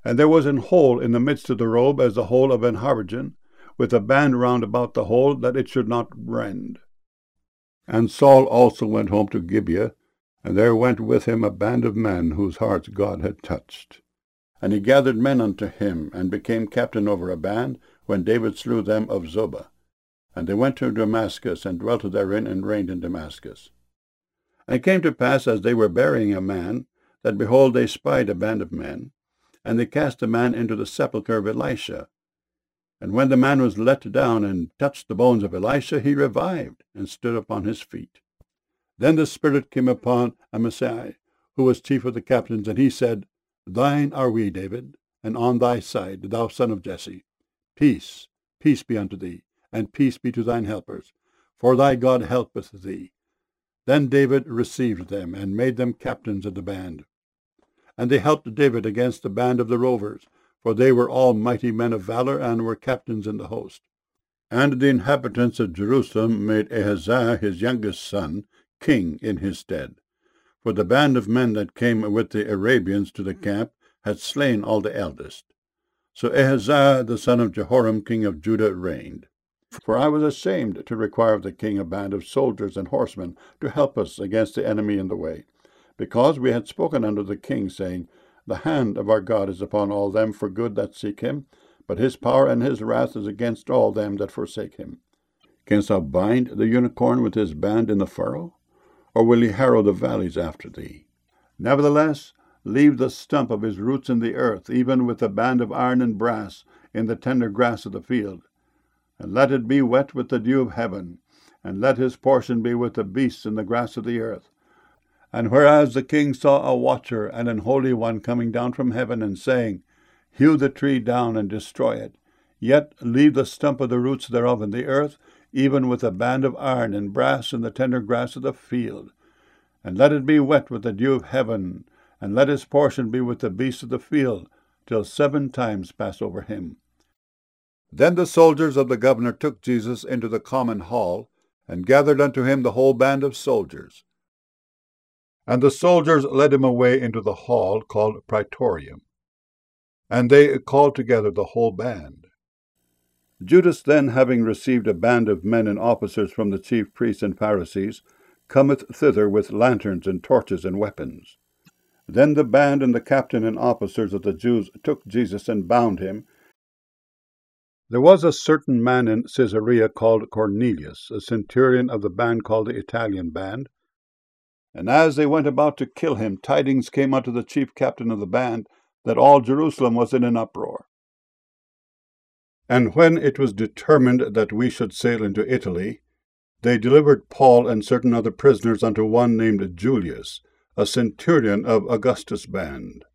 And there was an hole in the midst of the robe as the hole of an habergeon, with a band round about the hole, that it should not rend. And Saul also went home to Gibeah, and there went with him a band of men whose hearts God had touched. And he gathered men unto him, and became captain over a band, when David slew them of Zobah. And they went to Damascus, and dwelt therein, and reigned in Damascus. And it came to pass, as they were burying a man, that, behold, they spied a band of men, and they cast the man into the sepulchre of Elisha. And when the man was let down, and touched the bones of Elisha, he revived, and stood upon his feet. Then the Spirit came upon Amasai, who was chief of the captains, and he said, Thine are we, David, and on thy side, thou son of Jesse. Peace, peace be unto thee, and peace be to thine helpers, for thy God helpeth thee. Then David received them, and made them captains of the band. And they helped David against the band of the rovers, for they were all mighty men of valor, and were captains in the host. And the inhabitants of Jerusalem made Ahaziah his youngest son king in his stead. For the band of men that came with the Arabians to the camp had slain all the eldest. So Ahaziah the son of Jehoram king of Judah reigned. For I was ashamed to require of the king a band of soldiers and horsemen to help us against the enemy in the way, because we had spoken unto the king, saying, The hand of our God is upon all them for good that seek him, but his power and his wrath is against all them that forsake him. Canst thou bind the unicorn with his band in the furrow? Or will he harrow the valleys after thee? Nevertheless, leave the stump of his roots in the earth, even with the band of iron and brass, in the tender grass of the field. And let it be wet with the dew of heaven, and let his portion be with the beasts in the grass of the earth. And whereas the king saw a watcher and an holy one coming down from heaven, and saying, Hew the tree down and destroy it, yet leave the stump of the roots thereof in the earth, even with a band of iron and brass in the tender grass of the field. And let it be wet with the dew of heaven, and let his portion be with the beasts of the field, till 7 times pass over him. Then the soldiers of the governor took Jesus into the common hall, and gathered unto him the whole band of soldiers. And the soldiers led him away into the hall called Praetorium. And they called together the whole band. Judas then, having received a band of men and officers from the chief priests and Pharisees, cometh thither with lanterns and torches and weapons. Then the band and the captain and officers of the Jews took Jesus and bound him. There was a certain man in Caesarea called Cornelius, a centurion of the band called the Italian band. And as they went about to kill him, tidings came unto the chief captain of the band that all Jerusalem was in an uproar. And when it was determined that we should sail into Italy, they delivered Paul and certain other prisoners unto one named Julius, a centurion of Augustus' band.